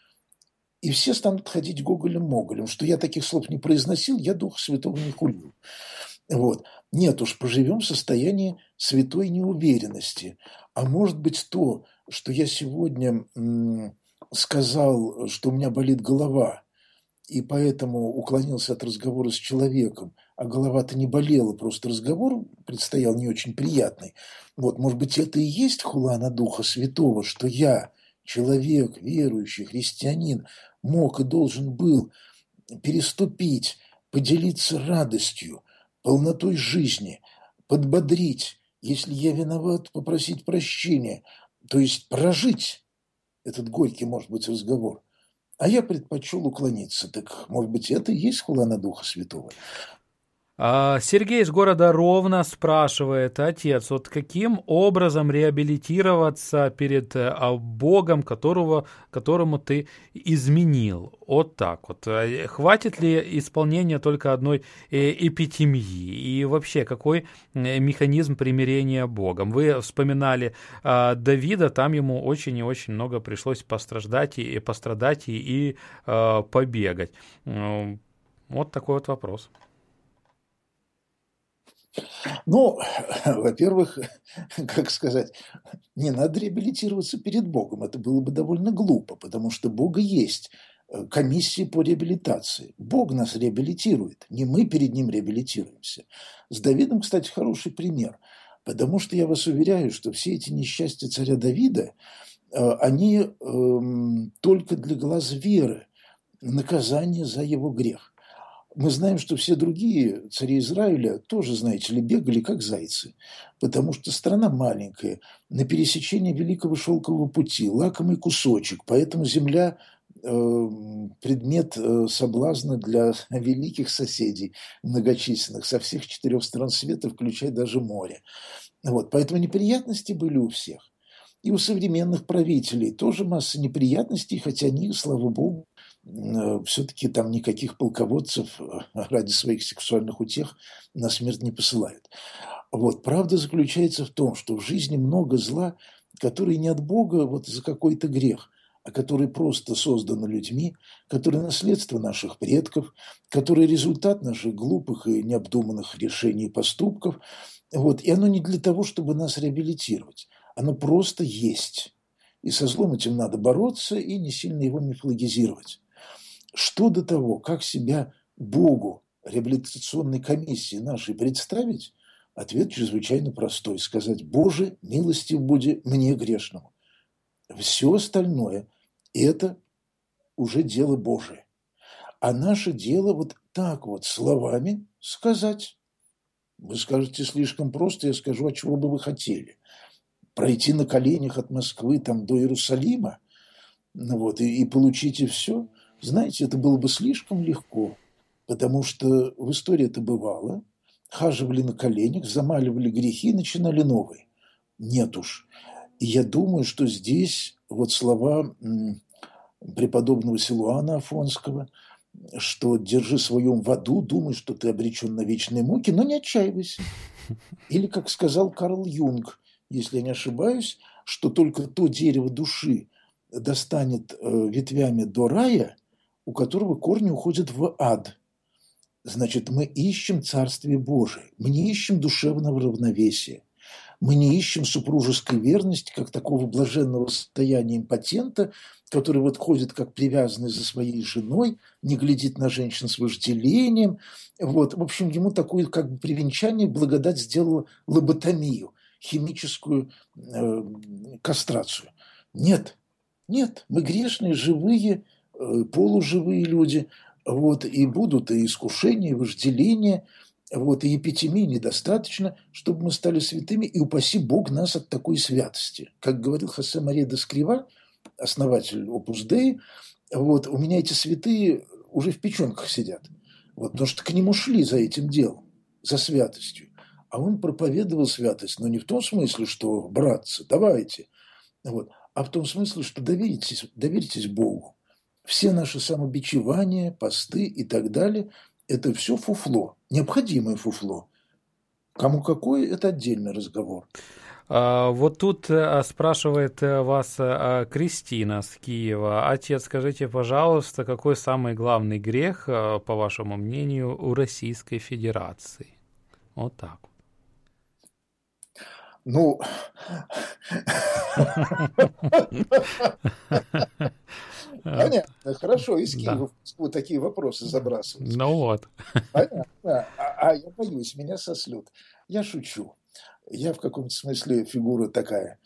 и все станут ходить гоголем-моголем, что я таких слов не произносил, я Духа Святого не хулил. Вот. Нет уж, поживем в состоянии святой неуверенности. А может быть то, что я сегодня сказал, что у меня болит голова, и поэтому уклонился от разговора с человеком, а голова-то не болела, просто разговор предстоял не очень приятный. Вот, может быть, это и есть хула на Духа Святого, что я, человек, верующий, христианин, мог и должен был переступить, поделиться радостью, полнотой жизни, подбодрить, если я виноват, попросить прощения, то есть прожить этот горький, может быть, разговор. А я предпочел уклониться. Так, может быть, это и есть хула на Духа Святого? Сергей из города Ровно спрашивает: отец, вот каким образом реабилитироваться перед Богом, которому ты изменил? Вот так вот. Хватит ли исполнения только одной эпитемии? И вообще, какой механизм примирения Богом? Вы вспоминали Давида, там ему очень и очень много пришлось пострадать и побегать. Вот такой вот вопрос. Ну, во-первых, как сказать, не надо реабилитироваться перед Богом. Это было бы довольно глупо, потому что Бога есть комиссия по реабилитации. Бог нас реабилитирует, не мы перед Ним реабилитируемся. С Давидом, кстати, хороший пример, потому что я вас уверяю, что все эти несчастья царя Давида, они только для глаз веры, наказание за его грех. Мы знаем, что все другие цари Израиля тоже, знаете ли, бегали как зайцы, потому что страна маленькая, на пересечении Великого Шелкового пути, лакомый кусочек, поэтому земля предмет соблазна для великих соседей, многочисленных, со всех 4 сторон света, включая даже море. Вот, поэтому неприятности были у всех. И у современных правителей тоже масса неприятностей, хотя они, слава богу, все-таки там никаких полководцев ради своих сексуальных утех на смерть не посылают. Вот. Правда заключается в том, что в жизни много зла, которое не от Бога вот за какой-то грех, а которое просто создано людьми, которое наследство наших предков, которое результат наших глупых и необдуманных решений и поступков. Вот. И оно не для того, чтобы нас реабилитировать. Оно просто есть. И со злом этим надо бороться и не сильно его мифологизировать. Что до того, как себя Богу, реабилитационной комиссии нашей представить, ответ чрезвычайно простой. Сказать: «Боже, милостив буди мне грешному». Все остальное – это уже дело Божие. А наше дело вот так вот словами сказать. Вы скажете: слишком просто, я скажу: а чего бы вы хотели? Пройти на коленях от Москвы там, до Иерусалима, вот, и получите все? Знаете, это было бы слишком легко, потому что в истории это бывало. Хаживали на коленях, замаливали грехи, начинали новые. Нет уж. И я думаю, что здесь вот слова преподобного Силуана Афонского, что держи свой ум в аду, думай, что ты обречен на вечные муки, но не отчаивайся. Или, как сказал Карл Юнг, если я не ошибаюсь, что только то дерево души достанет ветвями до рая, у которого корни уходят в ад. Значит, мы ищем Царствие Божие, мы не ищем душевного равновесия, мы не ищем супружеской верности, как такого блаженного состояния импотента, который вот ходит как привязанный за своей женой, не глядит на женщин с вожделением. Вот. В общем, ему такое как бы привенчание благодать сделала лоботомию, химическую кастрацию. Нет, нет, мы грешные, живые, полуживые люди, вот, и будут и искушения, и вожделения, вот, и эпитемии недостаточно, чтобы мы стали святыми, и упаси Бог нас от такой святости. Как говорил Хосе Мария де Скрива, основатель Opus Dei, вот, у меня эти святые уже в печенках сидят, вот, потому что к нему шли за этим делом, за святостью. А он проповедовал святость, но не в том смысле, что, братцы, давайте, вот, а в том смысле, что доверитесь Богу. Все наши самобичевания, посты и так далее – это все фуфло, необходимое фуфло. Кому какое – это отдельный разговор. Вот тут спрашивает вас Кристина с Киева. Отец, скажите, пожалуйста, какой самый главный грех, по вашему мнению, у Российской Федерации? Вот так. Ну, понятно, хорошо, из Да. Киева вот такие вопросы забрасывать. Ну вот. Понятно. А я боюсь, меня сослют. Я шучу. Я в каком-то смысле фигура такая,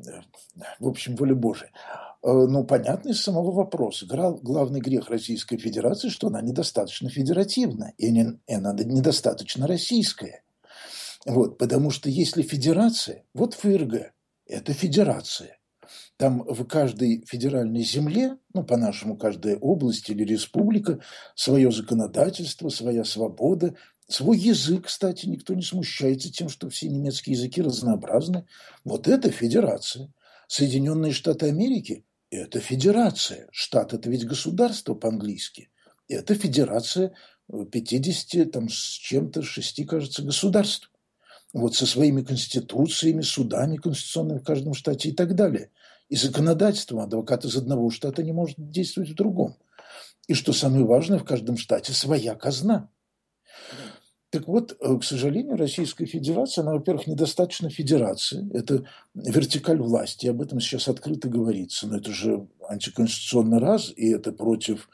в общем, воля Божия. Ну, понятно из самого вопроса. Главный грех Российской Федерации, что она недостаточно федеративна, и она недостаточно российская. Вот, потому что если федерация, вот ФРГ, это федерация. Там в каждой федеральной земле, ну, по-нашему, каждая область или республика, свое законодательство, своя свобода, свой язык, кстати, никто не смущается тем, что все немецкие языки разнообразны. Вот это федерация. Соединенные Штаты Америки – это федерация. Штат – это ведь государство по-английски. Это федерация 50, там, с чем-то, 6, кажется, государств. Вот со своими конституциями, судами конституционными в каждом штате и так далее. И законодательством адвокат из одного штата не может действовать в другом. И что самое важное, в каждом штате своя казна. Так вот, к сожалению, Российская Федерация, она, во-первых, недостаточно федерации. Это вертикаль власти, об этом сейчас открыто говорится. Но это же антиконституционно раз, и это против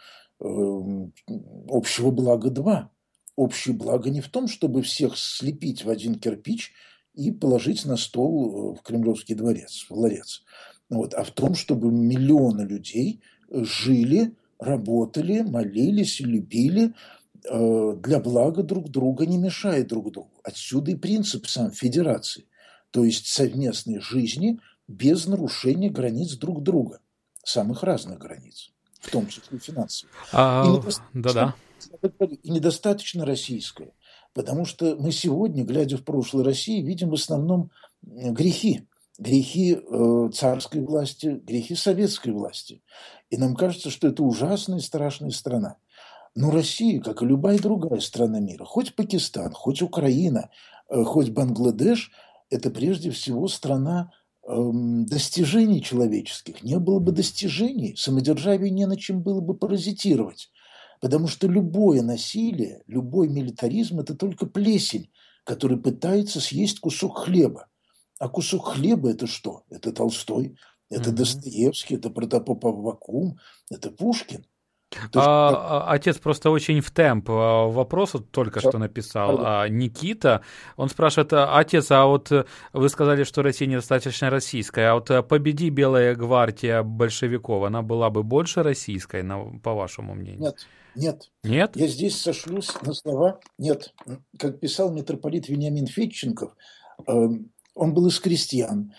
общего блага два. Общее благо не в том, чтобы всех слепить в один кирпич и положить на стол в Кремлевский дворец, в ларец. Вот, а в том, чтобы миллионы людей жили, работали, молились, любили для блага друг друга, не мешая друг другу. Отсюда и принцип сам федерации, то есть совместной жизни без нарушения границ друг друга, самых разных границ, в том числе финансовых. Да-да. И недостаточно российское, потому что мы сегодня, глядя в прошлое России, видим в основном грехи. Грехи царской власти, грехи советской власти. И нам кажется, что это ужасная и страшная страна. Но Россия, как и любая другая страна мира, хоть Пакистан, хоть Украина, хоть Бангладеш, это прежде всего страна достижений человеческих. Не было бы достижений, самодержавие не на чем было бы паразитировать. Потому что любое насилие, любой милитаризм – это только плесень, который пытается съесть кусок хлеба. А кусок хлеба – это что? Это Толстой, это Достоевский, это Протопоп Аввакум, это Пушкин. Отец просто очень в темп вопроса только что написал. Никита, он спрашивает: отец, а вот вы сказали, что Россия недостаточно российская, а вот победи Белая гвардия большевиков, она была бы больше российской, по вашему мнению? Нет. Нет? Я здесь сошлюсь на слова. Нет. Как писал митрополит Вениамин Федченков, он был из крестьян.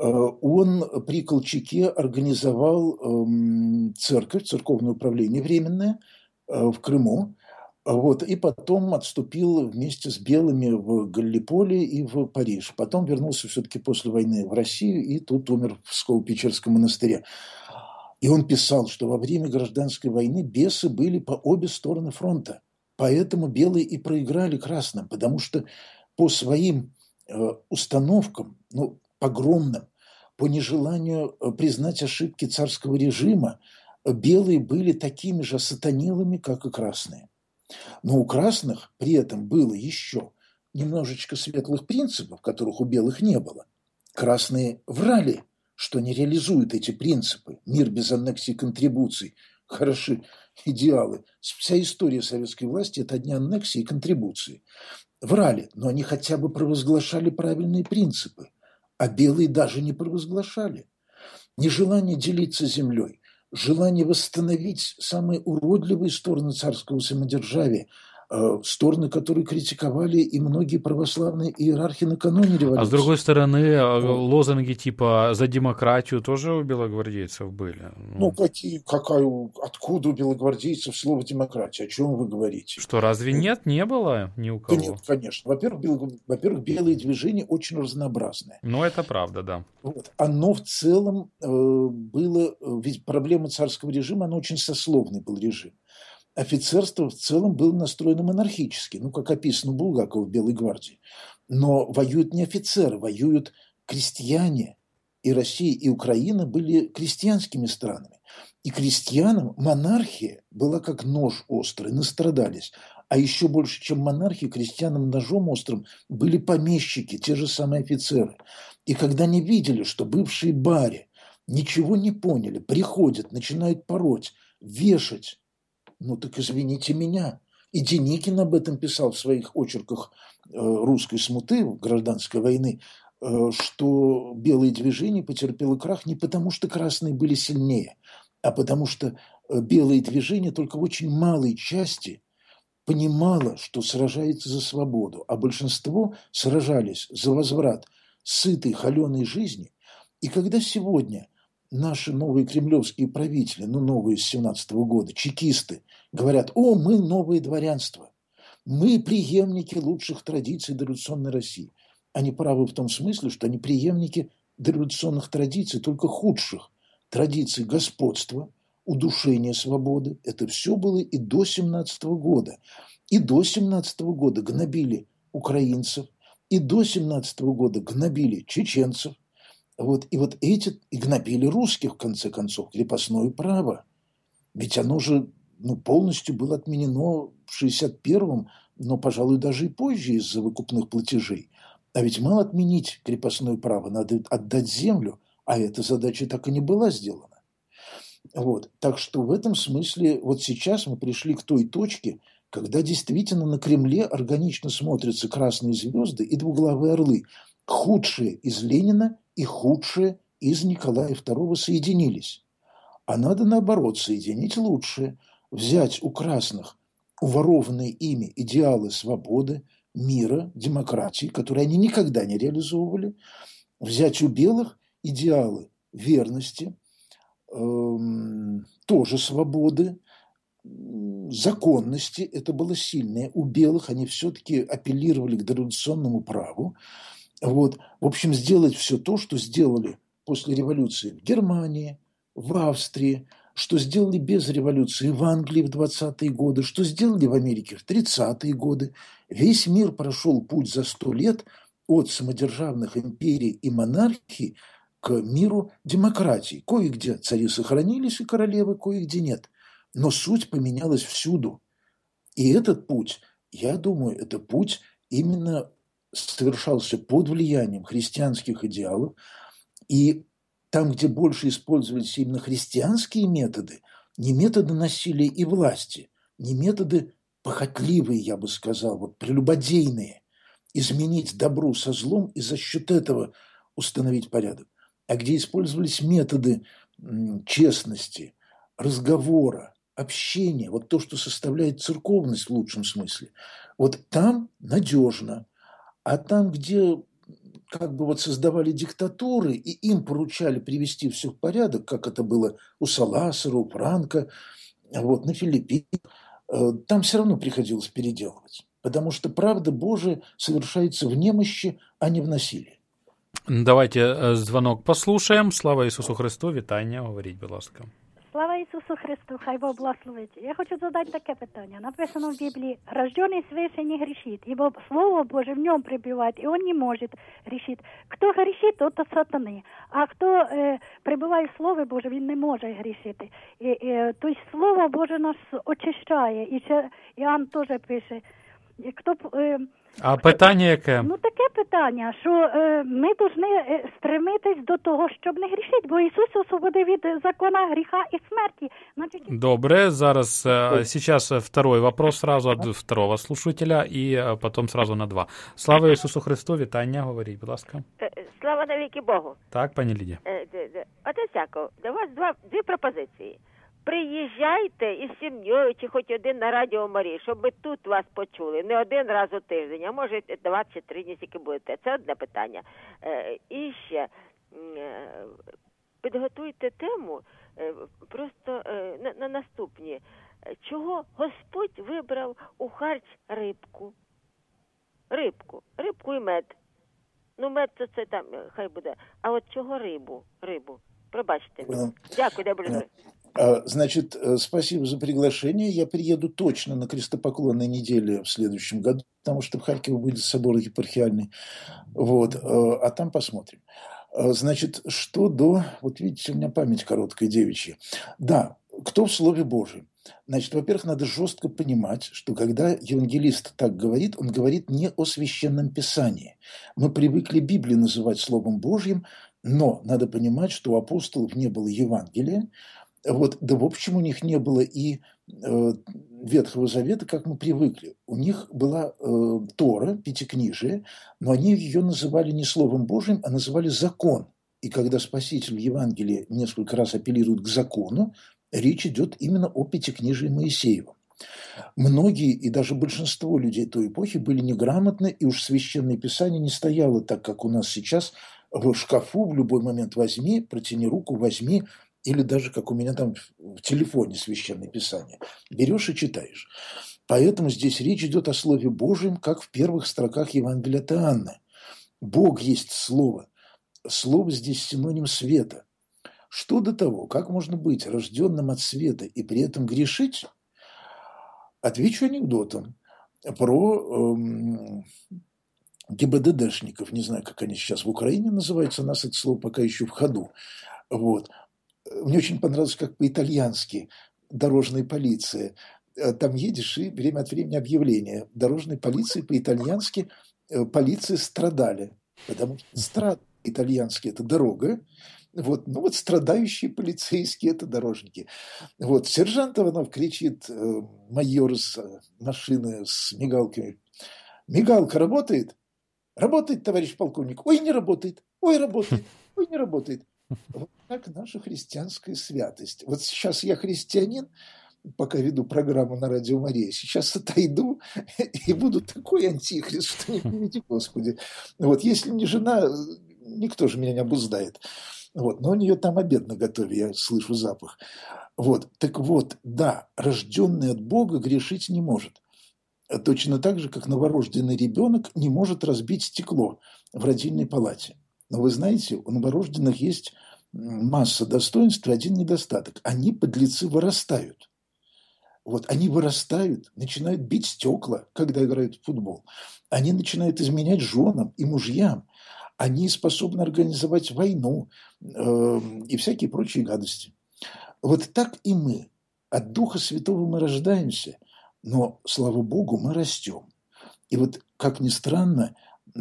Он при Колчаке организовал церковь, церковное управление временное в Крыму, вот, и потом отступил вместе с белыми в Галлиполи и в Париж. Потом вернулся все-таки после войны в Россию и тут умер в Псково-Печерском монастыре. И он писал, что во время гражданской войны бесы были по обе стороны фронта. Поэтому белые и проиграли красным, потому что по своим установкам, погромным, по нежеланию признать ошибки царского режима, белые были такими же сатанилами, как и красные. Но у красных при этом было еще немножечко светлых принципов, которых у белых не было. Красные врали, что не реализуют эти принципы. Мир без аннексий и контрибуций. Хороши идеалы. Вся история советской власти – это одни аннексии и контрибуции. Врали, но они хотя бы провозглашали правильные принципы. А белые даже не провозглашали. Нежелание делиться землей, желание восстановить самые уродливые стороны царского самодержавия, стороны, которые критиковали и многие православные иерархи накануне революции. А с другой стороны, лозунги типа «за демократию» тоже у белогвардейцев были? Откуда у белогвардейцев слово «демократия»? О чем вы говорите? Что, разве нет? Не было ни у кого? Да нет, конечно. Во-первых, белые движения очень разнообразные. Ну, это правда, да. Вот. Оно в целом было... Ведь проблема царского режима, она очень сословный был режим. Офицерство в целом было настроено монархически, как описано Булгаковым в «Белой гвардии». Но воюют не офицеры, воюют крестьяне. И Россия, и Украина были крестьянскими странами. И крестьянам монархия была как нож острый, настрадались. А еще больше, чем монархи, крестьянам ножом острым были помещики, те же самые офицеры. И когда они видели, что бывшие бари ничего не поняли, приходят, начинают пороть, вешать, ну так извините меня. И Деникин об этом писал в своих очерках русской смуты, гражданской войны, что белое движение потерпело крах не потому, что красные были сильнее, а потому что белое движение только в очень малой части понимало, что сражается за свободу, а большинство сражались за возврат сытой, холеной жизни. И когда сегодня наши новые кремлевские правители, ну, новые с 17-го года, чекисты, говорят: о, мы новое дворянство, мы преемники лучших традиций дореволюционной России. Они правы в том смысле, что они преемники дореволюционных традиций, только худших традиций господства, удушения свободы. Это все было и до 17-го года. И до 17-го года гнобили украинцев, и до 17-го года гнобили чеченцев. И эти и гнобили русских, в конце концов, крепостное право. Ведь оно же полностью было отменено в 61-м, но, пожалуй, даже и позже из-за выкупных платежей. А ведь мало отменить крепостное право, надо отдать землю, а эта задача так и не была сделана. Так что в этом смысле вот сейчас мы пришли к той точке, когда действительно на Кремле органично смотрятся красные звезды и двуглавые орлы. Худшие из Ленина и худшие из Николая II соединились. А надо, наоборот, соединить лучшее, взять у красных уворованные ими идеалы свободы, мира, демократии, которые они никогда не реализовывали, взять у белых идеалы верности, тоже свободы, законности. Это было сильное. У белых они все-таки апеллировали к дореволюционному праву. В общем, сделать все то, что сделали после революции в Германии, в Австрии, что сделали без революции в Англии в 20-е годы, что сделали в Америке в 30-е годы. Весь мир прошел путь за 100 лет от самодержавных империй и монархий к миру демократии. Кое-где цари сохранились и королевы, кое-где нет. Но суть поменялась всюду. И этот путь, я думаю, это путь именно совершался под влиянием христианских идеалов. И там, где больше использовались именно христианские методы, не методы насилия и власти, не методы похотливые, я бы сказал, прелюбодейные, изменить добро со злом и за счет этого установить порядок, а где использовались методы честности, разговора, общения, то, что составляет церковность в лучшем смысле, там надежно. А там, где создавали диктатуры, и им поручали привести все в порядок, как это было у Саласера, у Франко, на Филиппинах, там все равно приходилось переделывать. Потому что правда Божия совершается в немощи, а не в насилии. Давайте звонок послушаем. Слава Ісусу Христу, вітання, говоріть, будь ласка. Слава Ісусу Христу, хай Бог благословить. Я хочу задати таке питання. Написано в Біблії: «Рожденный свыше не грешит, ибо Слово Божие в нем пребывает, и он не может грешить. Кто грешит, тот от сатаны, а хто пребуває в Слові Божому, він не може грішити». Тобто Слово Боже нас очищає. І це Іоанн теж пише. А питання яке? Таке питання, що ми повинні стремитись до того, щоб не грішити, бо Ісус освободив від закона гріха і смерті. Добре, сейчас второй вопрос сразу от второго слушателя, и потом сразу на два. Слава Ісусу Христу, вітання, говоріть, будь ласка. Слава навіки Богу. Так, пані Лідія. Отець Яков, до вас дві пропозиції. Приїжджайте із сім'єю чи хоч один на Радіо Марії, щоб ми тут вас почули. Не один раз у тиждень, а може 2 чи 3 дні, скільки будете. Це одне питання. І ще підготуйте тему просто на наступні. Чого Господь вибрав у харч рибку? Рибку і мед. Мед це там, хай буде. А от чого рибу? Пробачте. Дякую, добре. Значит, спасибо за приглашение. Я приеду точно на крестопоклонной неделе в следующем году, потому что в Харькове будет собор епархиальный. А там посмотрим. Значит, что до... видите, у меня память короткая, девичья. Да, кто в Слове Божьем? Значит, во-первых, надо жестко понимать, что когда евангелист так говорит, он говорит не о Священном Писании. Мы привыкли Библию называть Словом Божьим, но надо понимать, что у апостолов не было Евангелия, да в общем у них не было и Ветхого Завета, как мы привыкли. У них была Тора, Пятикнижие, но они ее называли не Словом Божьим, а называли закон. И когда Спаситель в Евангелии несколько раз апеллирует к закону, речь идет именно о Пятикнижии Моисеевом. Многие и даже большинство людей той эпохи были неграмотны, и уж Священное Писание не стояло так, как у нас сейчас, в шкафу в любой момент возьми, протяни руку, возьми, или даже как у меня там в телефоне Священное Писание. Берешь и читаешь. Поэтому здесь речь идет о Слове Божьем, как в первых строках Евангелия от Иоанна. Бог есть Слово. Слово здесь синоним света. Что до того, как можно быть рожденным от света и при этом грешить, отвечу анекдотом про ГИБДДшников. Не знаю, как они сейчас в Украине называются, у нас это слово пока еще в ходу. Мне очень понравилось, как по-итальянски дорожная полиция. Там едешь, и время от времени объявление. Дорожной полиции по-итальянски полиция страдали. Потому что итальянский – это дорога. Страдающие полицейские – это дорожники. Сержант Иванов кричит, майор с машины с мигалками. Мигалка работает? Работает, товарищ полковник. Ой, не работает. Ой, работает. Ой, не работает. Вот так наша христианская святость. Сейчас я христианин, пока веду программу на Радио Мария, сейчас отойду и буду такой антихрист, что не приведи Господи. Если не жена, никто же меня не обуздает. Но у нее там обед наготове, я слышу запах. Да, рожденный от Бога грешить не может. Точно так же, как новорожденный ребенок не может разбить стекло в родильной палате. Но вы знаете, у новорожденных есть масса достоинств и один недостаток. Они, подлецы, вырастают. Они вырастают, начинают бить стекла, когда играют в футбол. Они начинают изменять женам и мужьям. Они способны организовать войну и всякие прочие гадости. Так и мы. От Духа Святого мы рождаемся, но, слава Богу, мы растем. И как ни странно,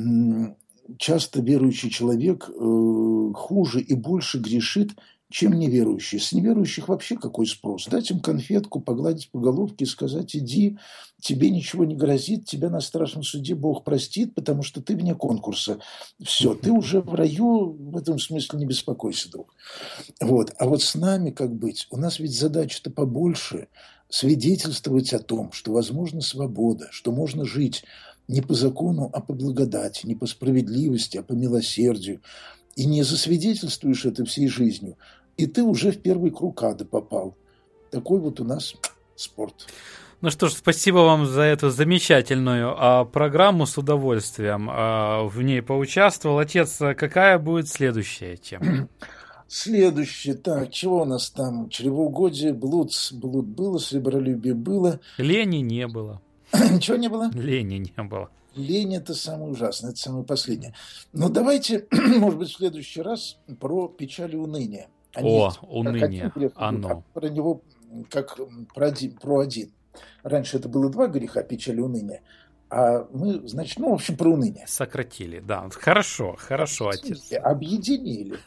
часто верующий человек хуже и больше грешит, чем неверующий. С неверующих вообще какой спрос? Дать им конфетку, погладить по головке и сказать: иди, тебе ничего не грозит, тебя на страшном суде Бог простит, потому что ты вне конкурса. Все, ты уже в раю, в этом смысле не беспокойся, друг. А с нами как быть? У нас ведь задача-то побольше. Свидетельствовать о том, что возможна свобода, что можно жить не по закону, а по благодати, не по справедливости, а по милосердию. И не засвидетельствуешь это всей жизнью, и ты уже в первый круг ада попал. Такой у нас спорт. Ну что ж, спасибо вам за эту замечательную программу, с удовольствием в ней поучаствовал. Отец, какая будет следующая тема? Следующее, чего у нас там? Чревоугодие, блуд было, сребролюбие было. Лени не было. Ничего не было? Лени не было. Лень – это самое ужасное, это самое последнее. Но давайте, может быть, в следующий раз про печаль и уныние. Уныние, оно. Про него как про один. Раньше это было 2 греха, печаль и уныние. А мы, значит, в общем, про уныние. Сократили, да. Хорошо, отец. Объединили.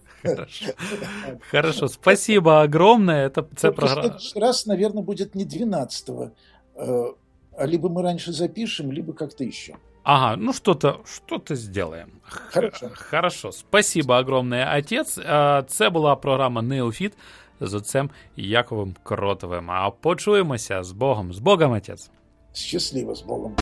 Хорошо, спасибо огромное. Это программа. В следующий раз, наверное, будет не 12-го. Либо мы раньше запишем, либо как-то еще. Ага, что-то сделаємо. Хорошо. Спасибо огромне, отець. Це була програма «Неофіт» з отцем Яковом Кротовим. А почуємося з Богом. З Богом, отець. Щасливо, з Богом.